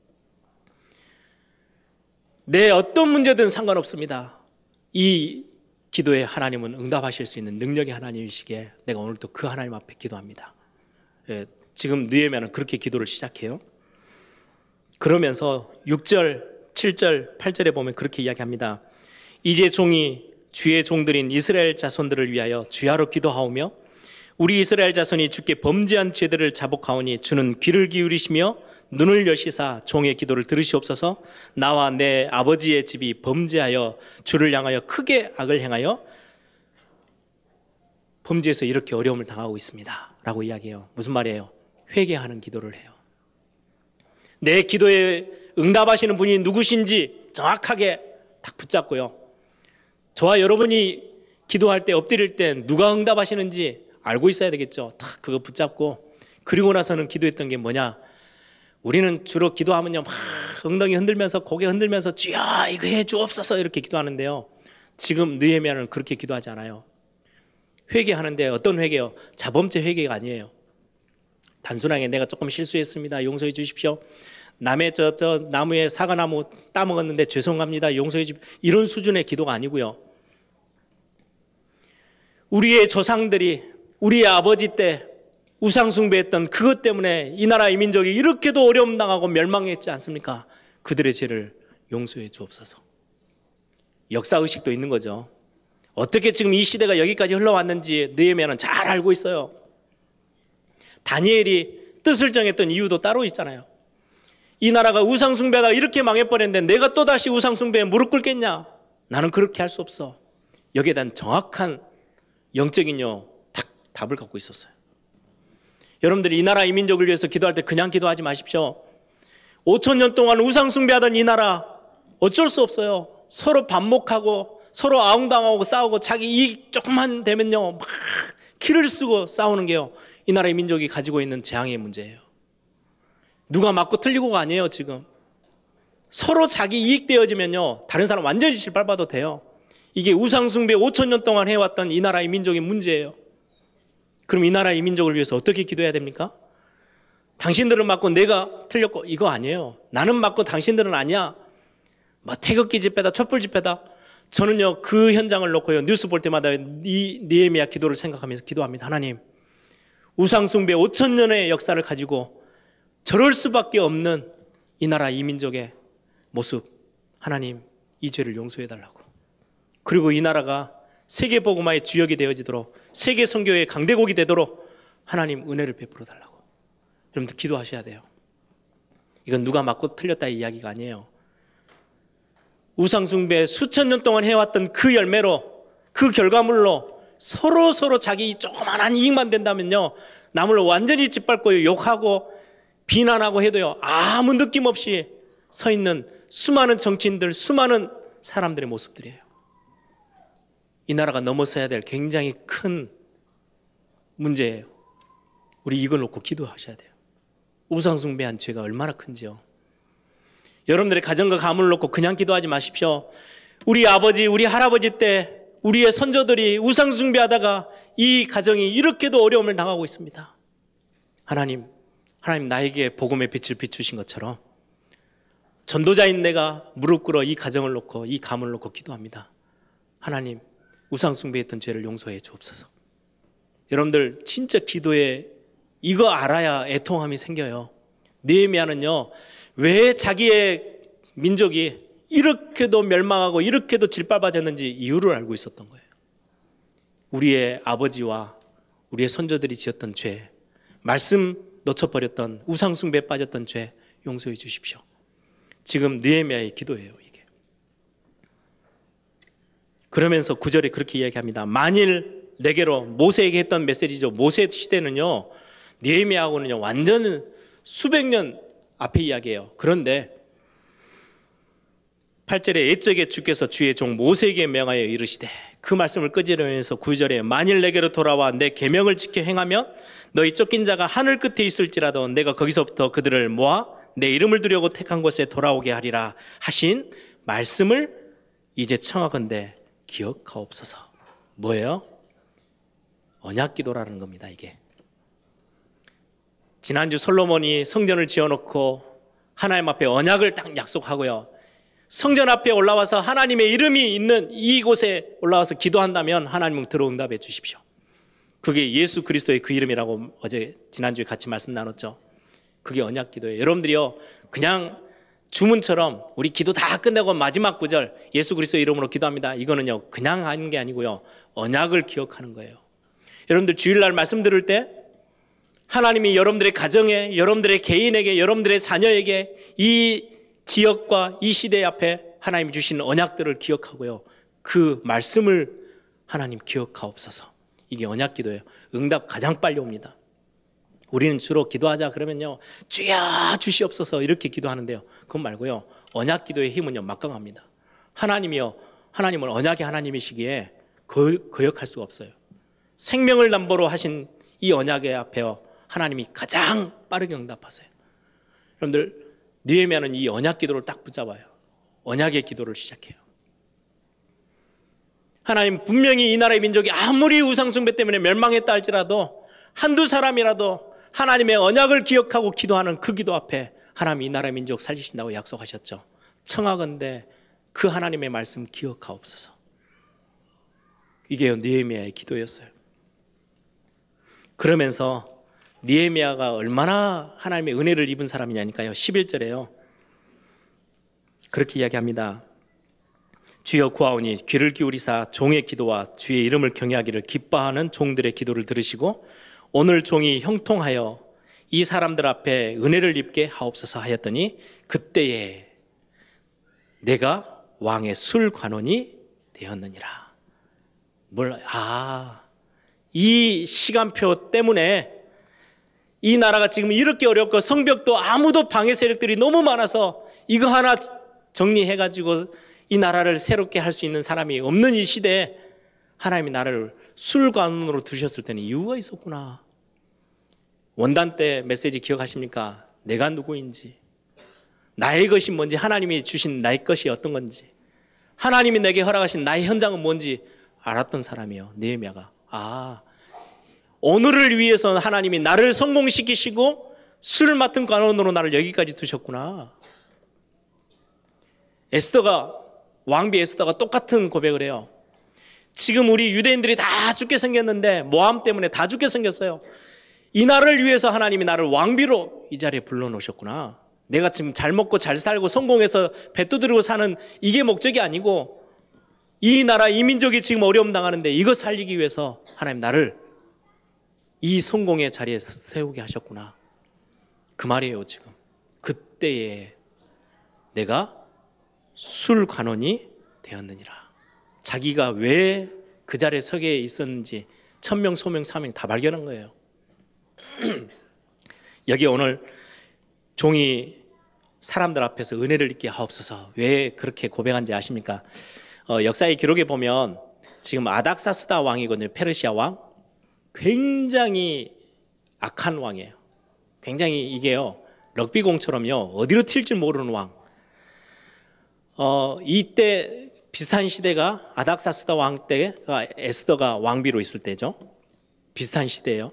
내 어떤 문제든 상관없습니다. 이 기도에 하나님은 응답하실 수 있는 능력의 하나님이시기에 내가 오늘도 그 하나님 앞에 기도합니다. 예, 지금 느헤미야는 그렇게 기도를 시작해요. 그러면서 육 절, 칠 절, 팔 절에 보면 그렇게 이야기합니다. 이제 종이 주의 종들인 이스라엘 자손들을 위하여 주야로 기도하오며 우리 이스라엘 자손이 주께 범죄한 죄들을 자복하오니 주는 귀를 기울이시며 눈을 여시사 종의 기도를 들으시옵소서. 나와 내 아버지의 집이 범죄하여 주를 향하여 크게 악을 행하여 범죄에서 이렇게 어려움을 당하고 있습니다 라고 이야기해요. 무슨 말이에요? 회개하는 기도를 해요. 내 기도에 응답하시는 분이 누구신지 정확하게 딱 붙잡고요, 저와 여러분이 기도할 때 엎드릴 때 누가 응답하시는지 알고 있어야 되겠죠. 딱 그거 붙잡고, 그리고 나서는 기도했던 게 뭐냐, 우리는 주로 기도하면요, 막 엉덩이 흔들면서 고개 흔들면서 주여 이거 해 주옵소서 이렇게 기도하는데요, 지금 느헤미야는 그렇게 기도하지 않아요. 회개하는데 어떤 회개요? 자범죄 회개가 아니에요. 단순하게 내가 조금 실수했습니다, 용서해 주십시오. 남의 저, 저 나무에 사과나무 따먹었는데 죄송합니다, 용서해 주십시오. 이런 수준의 기도가 아니고요, 우리의 조상들이 우리의 아버지 때 우상숭배했던 그것 때문에 이 나라의 민족이 이렇게도 어려움 당하고 멸망했지 않습니까? 그들의 죄를 용서해 주옵소서. 역사의식도 있는 거죠. 어떻게 지금 이 시대가 여기까지 흘러왔는지 느헤미야는 잘 알고 있어요. 다니엘이 뜻을 정했던 이유도 따로 있잖아요. 이 나라가 우상숭배가 이렇게 망해버렸는데 내가 또다시 우상숭배에 무릎 꿇겠냐? 나는 그렇게 할 수 없어. 여기에 대한 정확한 영적인요 딱 답을 갖고 있었어요. 여러분들이 이 나라 이 민족을 위해서 기도할 때 그냥 기도하지 마십시오. 오천 년 동안 우상숭배하던 이 나라 어쩔 수 없어요. 서로 반목하고 서로 아웅당하고 싸우고 자기 이익 조금만 되면요 막 키를 쓰고 싸우는 게요, 이 나라의 민족이 가지고 있는 재앙의 문제예요. 누가 맞고 틀리고가 아니에요. 지금 서로 자기 이익 되어지면요 다른 사람 완전히 짓밟아도 돼요. 이게 우상숭배 오천 년 동안 해왔던 이 나라의 민족의 문제예요. 그럼 이 나라의 민족을 위해서 어떻게 기도해야 됩니까? 당신들은 맞고 내가 틀렸고 이거 아니에요. 나는 맞고 당신들은 아니야. 뭐 태극기 집회다, 촛불 집회다. 저는요 그 현장을 놓고요 뉴스 볼 때마다 이 느헤미야 기도를 생각하면서 기도합니다. 하나님, 우상숭배 오천 년의 역사를 가지고 저럴 수밖에 없는 이 나라 이 민족의 모습, 하나님 이 죄를 용서해달라고. 그리고 이 나라가 세계 복음화의 주역이 되어지도록, 세계 선교의 강대국이 되도록 하나님 은혜를 베풀어 달라고. 여러분들 기도하셔야 돼요. 이건 누가 맞고 틀렸다 이야기가 아니에요. 우상숭배 수천 년 동안 해왔던 그 열매로, 그 결과물로 서로 서로 자기 조그만한 이익만 된다면요, 남을 완전히 짓밟고 욕하고 비난하고 해도요, 아무 느낌 없이 서 있는 수많은 정치인들, 수많은 사람들의 모습들이에요. 이 나라가 넘어서야 될 굉장히 큰 문제예요. 우리 이걸 놓고 기도하셔야 돼요. 우상숭배한 죄가 얼마나 큰지요. 여러분들의 가정과 가문을 놓고 그냥 기도하지 마십시오. 우리 아버지, 우리 할아버지 때 우리의 선조들이 우상숭배하다가 이 가정이 이렇게도 어려움을 당하고 있습니다. 하나님, 하나님 나에게 복음의 빛을 비추신 것처럼 전도자인 내가 무릎 꿇어 이 가정을 놓고 이 가문을 놓고 기도합니다. 하나님, 우상숭배했던 죄를 용서해 주옵소서. 여러분들 진짜 기도에 이거 알아야 애통함이 생겨요. 느헤미야는요, 왜 자기의 민족이 이렇게도 멸망하고 이렇게도 짓밟아졌는지 이유를 알고 있었던 거예요. 우리의 아버지와 우리의 선조들이 지었던 죄, 말씀 놓쳐버렸던 우상숭배에 빠졌던 죄 용서해 주십시오. 지금 느헤미야의 기도예요, 이게. 그러면서 구 절에 그렇게 이야기합니다. 만일 내게로, 모세에게 했던 메시지죠. 모세 시대는요, 느헤미야하고는요 완전 수백 년 앞에 이야기예요. 그런데 팔 절에 옛적에 주께서 주의 종 모세에게 명하여 이르시되, 그 말씀을 끄집어내면서 구 절에 만일 내게로 돌아와 내 계명을 지켜 행하면 너희 쫓긴 자가 하늘 끝에 있을지라도 내가 거기서부터 그들을 모아 내 이름을 두려고 택한 곳에 돌아오게 하리라 하신 말씀을 이제 청하건대 기억하옵소서. 뭐예요? 언약기도라는 겁니다. 이게 지난주 솔로몬이 성전을 지어놓고 하나님 앞에 언약을 딱 약속하고요, 성전 앞에 올라와서 하나님의 이름이 있는 이곳에 올라와서 기도한다면 하나님은 들어응답해 주십시오. 그게 예수 그리스도의 그 이름이라고 어제 지난주에 같이 말씀 나눴죠. 그게 언약기도예요. 여러분들이요, 그냥 주문처럼 우리 기도 다 끝내고 마지막 구절 예수 그리스도의 이름으로 기도합니다, 이거는요 그냥 하는 게 아니고요, 언약을 기억하는 거예요. 여러분들 주일날 말씀 들을 때 하나님이 여러분들의 가정에, 여러분들의 개인에게, 여러분들의 자녀에게 이 지역과 이 시대 앞에 하나님이 주신 언약들을 기억하고요, 그 말씀을 하나님 기억하옵소서. 이게 언약기도예요. 응답 가장 빨리 옵니다. 우리는 주로 기도하자 그러면요, 주여 주시옵소서 이렇게 기도하는데요, 그건 말고요, 언약기도의 힘은요 막강합니다. 하나님이요, 하나님은 언약의 하나님이시기에 거, 거역할 수가 없어요. 생명을 담보로 하신 이 언약의 앞에요, 하나님이 가장 빠르게 응답하세요. 여러분들, 느헤미야는 이 언약 기도를 딱 붙잡아요. 언약의 기도를 시작해요. 하나님, 분명히 이 나라의 민족이 아무리 우상숭배 때문에 멸망했다 할지라도 한두 사람이라도 하나님의 언약을 기억하고 기도하는 그 기도 앞에 하나님 이 나라의 민족 살리신다고 약속하셨죠. 청하건대 그 하나님의 말씀 기억하옵소서. 이게 느헤미야의 기도였어요. 그러면서 느헤미야가 얼마나 하나님의 은혜를 입은 사람이냐니까요, 십일 절에요 그렇게 이야기합니다. 주여 구하오니 귀를 기울이사 종의 기도와 주의 이름을 경외하기를 기뻐하는 종들의 기도를 들으시고 오늘 종이 형통하여 이 사람들 앞에 은혜를 입게 하옵소서 하였더니 그때에 내가 왕의 술관원이 되었느니라. 뭘, 아, 이 시간표 때문에 이 나라가 지금 이렇게 어렵고 성벽도 아무도 방해 세력들이 너무 많아서 이거 하나 정리해가지고 이 나라를 새롭게 할 수 있는 사람이 없는 이 시대에 하나님이 나라를 술관원으로 두셨을 때는 이유가 있었구나. 원단 때 메시지 기억하십니까? 내가 누구인지, 나의 것이 뭔지, 하나님이 주신 나의 것이 어떤 건지, 하나님이 내게 허락하신 나의 현장은 뭔지 알았던 사람이에요, 느헤미야가. 아, 오늘을 위해서 하나님이 나를 성공시키시고 술 맡은 관원으로 나를 여기까지 두셨구나. 에스더가, 왕비 에스더가 똑같은 고백을 해요. 지금 우리 유대인들이 다 죽게 생겼는데 모함 때문에 다 죽게 생겼어요. 이 나라를 위해서 하나님이 나를 왕비로 이 자리에 불러놓으셨구나. 내가 지금 잘 먹고 잘 살고 성공해서 배 두드리고 사는 이게 목적이 아니고 이 나라 이 민족이 지금 어려움 당하는데 이거 살리기 위해서 하나님 나를 이 성공의 자리에 세우게 하셨구나. 그 말이에요. 지금 그때에 내가 술관원이 되었느니라. 자기가 왜 그 자리에 서게 있었는지 천명 소명 사명 다 발견한 거예요. 여기 오늘 종이 사람들 앞에서 은혜를 입게 하옵소서 왜 그렇게 고백한지 아십니까? 어, 역사의 기록에 보면 지금 아닥사스다 왕이거든요. 페르시아 왕. 굉장히 악한 왕이에요. 굉장히 이게요 럭비공처럼요 어디로 튈 줄 모르는 왕. 어, 이때 비슷한 시대가 아닥사스다 왕 때가 에스더가 왕비로 있을 때죠. 비슷한 시대예요.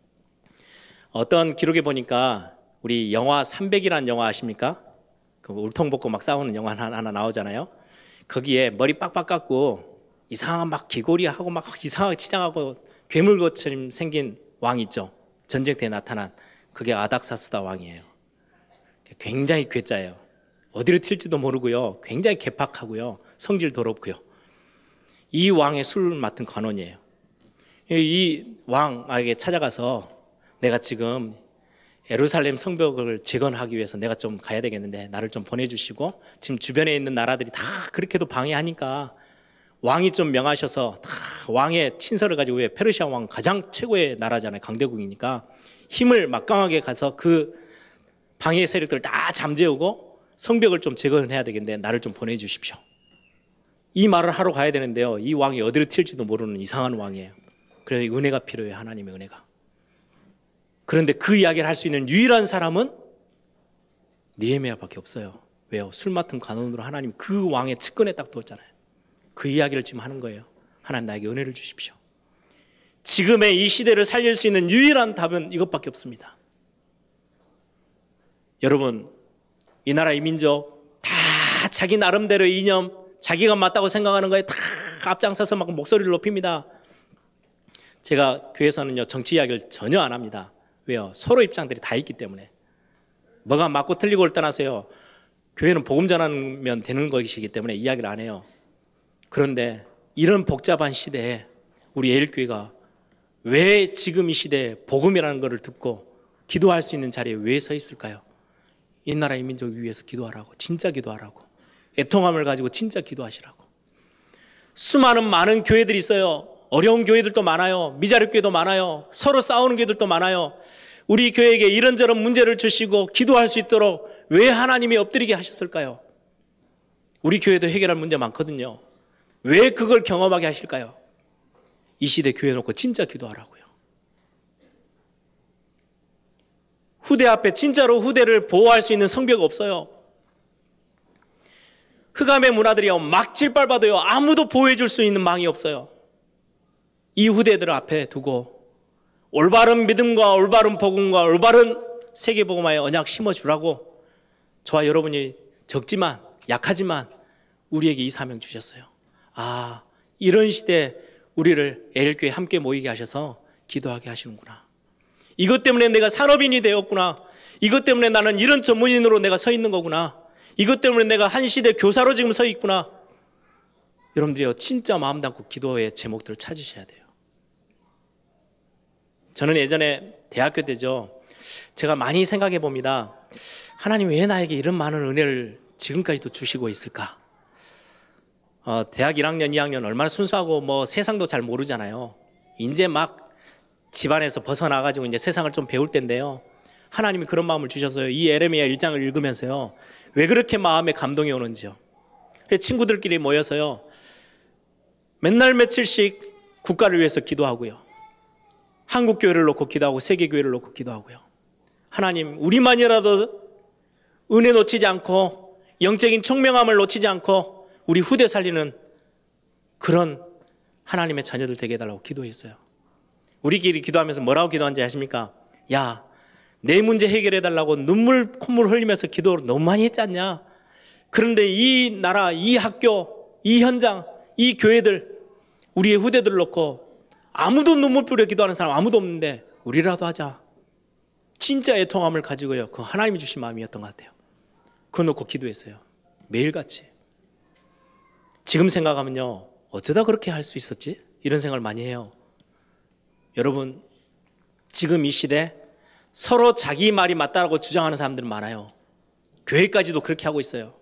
어떤 기록에 보니까 우리 영화 삼백이라는 영화 아십니까? 그 울통벗고 막 싸우는 영화 하나, 하나 나오잖아요. 거기에 머리 빡빡 깎고 이상한 막 귀걸이하고 막 이상하게 치장하고 괴물것처럼 생긴 왕 있죠. 전쟁 때 나타난 그게 아닥사스다 왕이에요. 굉장히 괴짜예요. 어디로 튈지도 모르고요. 굉장히 괴팍하고요. 성질 더럽고요. 이 왕의 술 맡은 관원이에요. 이 왕에게 찾아가서 내가 지금 예루살렘 성벽을 재건하기 위해서 내가 좀 가야 되겠는데 나를 좀 보내주시고 지금 주변에 있는 나라들이 다 그렇게도 방해하니까 왕이 좀 명하셔서 다 왕의 친서를 가지고 왜 페르시아 왕 가장 최고의 나라잖아요. 강대국이니까 힘을 막강하게 가서 그 방해 세력들을 다 잠재우고 성벽을 좀 재건해야 되겠는데 나를 좀 보내주십시오. 이 말을 하러 가야 되는데요. 이 왕이 어디로 튈지도 모르는 이상한 왕이에요. 그래서 은혜가 필요해요. 하나님의 은혜가. 그런데 그 이야기를 할 수 있는 유일한 사람은 느헤미야밖에 없어요. 왜요? 술 맡은 관원으로 하나님 그 왕의 측근에 딱 두었잖아요. 그 이야기를 지금 하는 거예요. 하나님 나에게 은혜를 주십시오. 지금의 이 시대를 살릴 수 있는 유일한 답은 이것밖에 없습니다. 여러분, 이 나라 이 민족 다 자기 나름대로의 이념, 자기가 맞다고 생각하는 거에 다 앞장서서 막 목소리를 높입니다. 제가 교회에서는요 정치 이야기를 전혀 안 합니다. 왜요? 서로 입장들이 다 있기 때문에. 뭐가 맞고 틀리고를 떠나서요. 교회는 복음 전하면 되는 것이기 때문에 이야기를 안 해요. 그런데 이런 복잡한 시대에 우리 예일교회가 왜 지금 이 시대에 복음이라는 것을 듣고 기도할 수 있는 자리에 왜 서 있을까요? 이 나라 이 민족을 위해서 기도하라고, 진짜 기도하라고, 애통함을 가지고 진짜 기도하시라고. 수많은 많은 교회들이 있어요. 어려운 교회들도 많아요. 미자립 교회도 많아요. 서로 싸우는 교회들도 많아요. 우리 교회에게 이런저런 문제를 주시고 기도할 수 있도록 왜 하나님이 엎드리게 하셨을까요? 우리 교회도 해결할 문제 많거든요. 왜 그걸 경험하게 하실까요? 이 시대 교회 놓고 진짜 기도하라고요. 후대 앞에 진짜로 후대를 보호할 수 있는 성벽이 없어요. 흑암의 문화들이요 막 질밟아도요 아무도 보호해 줄 수 있는 망이 없어요. 이 후대들을 앞에 두고 올바른 믿음과 올바른 복음과 올바른 세계복음화의 언약 심어주라고 저와 여러분이 적지만 약하지만 우리에게 이 사명 주셨어요. 아, 이런 시대에 우리를 에일교회 함께 모이게 하셔서 기도하게 하시는구나. 이것 때문에 내가 산업인이 되었구나. 이것 때문에 나는 이런 전문인으로 내가 서 있는 거구나. 이것 때문에 내가 한 시대 교사로 지금 서 있구나. 여러분들이요 진짜 마음 담고 기도의 제목들을 찾으셔야 돼요. 저는 예전에 대학교 때죠. 제가 많이 생각해 봅니다. 하나님 왜 나에게 이런 많은 은혜를 지금까지도 주시고 있을까? 어, 대학 일 학년, 이 학년 얼마나 순수하고 뭐 세상도 잘 모르잖아요. 이제 막 집안에서 벗어나가지고 이제 세상을 좀 배울 때인데요. 하나님이 그런 마음을 주셔서요. 이 에레미야 일 장을 읽으면서요. 왜 그렇게 마음에 감동이 오는지요. 친구들끼리 모여서요. 맨날 며칠씩 국가를 위해서 기도하고요. 한국교회를 놓고 기도하고 세계교회를 놓고 기도하고요. 하나님 우리만이라도 은혜 놓치지 않고 영적인 총명함을 놓치지 않고 우리 후대 살리는 그런 하나님의 자녀들 되게 해달라고 기도했어요. 우리끼리 기도하면서 뭐라고 기도한지 아십니까? 야, 내 문제 해결해달라고 눈물 콧물 흘리면서 기도를 너무 많이 했지 않냐? 그런데 이 나라, 이 학교, 이 현장, 이 교회들 우리의 후대들을 놓고 아무도 눈물 뿌려 기도하는 사람 아무도 없는데 우리라도 하자. 진짜 애통함을 가지고요. 그 하나님이 주신 마음이었던 것 같아요. 그거 놓고 기도했어요. 매일같이. 지금 생각하면요, 어쩌다 그렇게 할 수 있었지? 이런 생각을 많이 해요. 여러분, 지금 이 시대 서로 자기 말이 맞다라고 주장하는 사람들은 많아요. 교회까지도 그렇게 하고 있어요.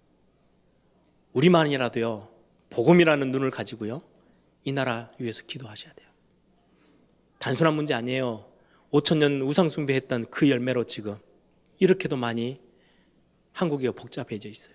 우리만이라도요, 복음이라는 눈을 가지고요, 이 나라 위해서 기도하셔야 돼요. 단순한 문제 아니에요. 오천 년 우상 숭배했던 그 열매로 지금 이렇게도 많이 한국이 복잡해져 있어요.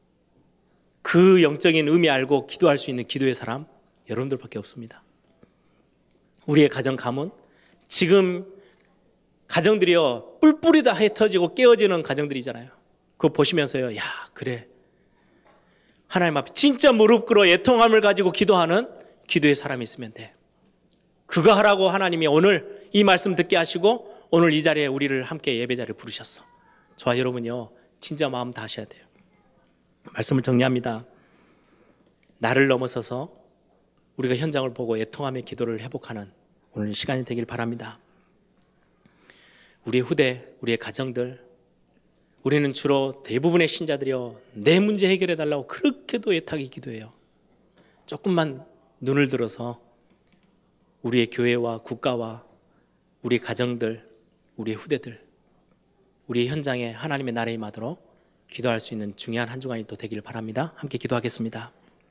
그 영적인 의미 알고 기도할 수 있는 기도의 사람 여러분들밖에 없습니다. 우리의 가정 가문, 지금 가정들이요, 뿔뿔이 다 흩어지고 깨어지는 가정들이잖아요. 그거 보시면서요, 야, 그래, 하나님 앞에 진짜 무릎 꿇어 애통함을 가지고 기도하는 기도의 사람이 있으면 돼. 그거 하라고 하나님이 오늘 이 말씀 듣게 하시고 오늘 이 자리에 우리를 함께 예배 자리에 부르셨어. 저와 여러분요, 진짜 마음 다하셔야 돼요. 말씀을 정리합니다. 나를 넘어서서 우리가 현장을 보고 애통함의 기도를 회복하는 오늘 시간이 되길 바랍니다. 우리의 후대, 우리의 가정들, 우리는 주로 대부분의 신자들이요, 내 문제 해결해 달라고 그렇게도 애타게 기도해요. 조금만 눈을 들어서 우리의 교회와 국가와 우리 가정들, 우리의 후대들, 우리의 현장에 하나님의 나라에 임하도록 기도할 수 있는 중요한 한 주간이 또 되기를 바랍니다. 함께 기도하겠습니다.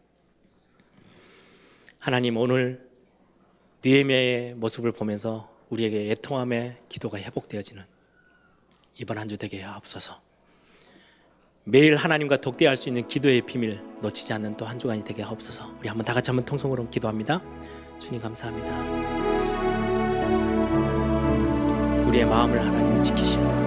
하나님, 오늘 느헤미야의 모습을 보면서 우리에게 애통함의 기도가 회복되어지는 이번 한 주 되게 하옵소서. 매일 하나님과 독대할 수 있는 기도의 비밀 놓치지 않는 또 한 주간이 되게 하옵소서. 우리 한번 다 같이 한번 통성으로 기도합니다. 주님 감사합니다. 우리의 마음을 하나님이 지키셔서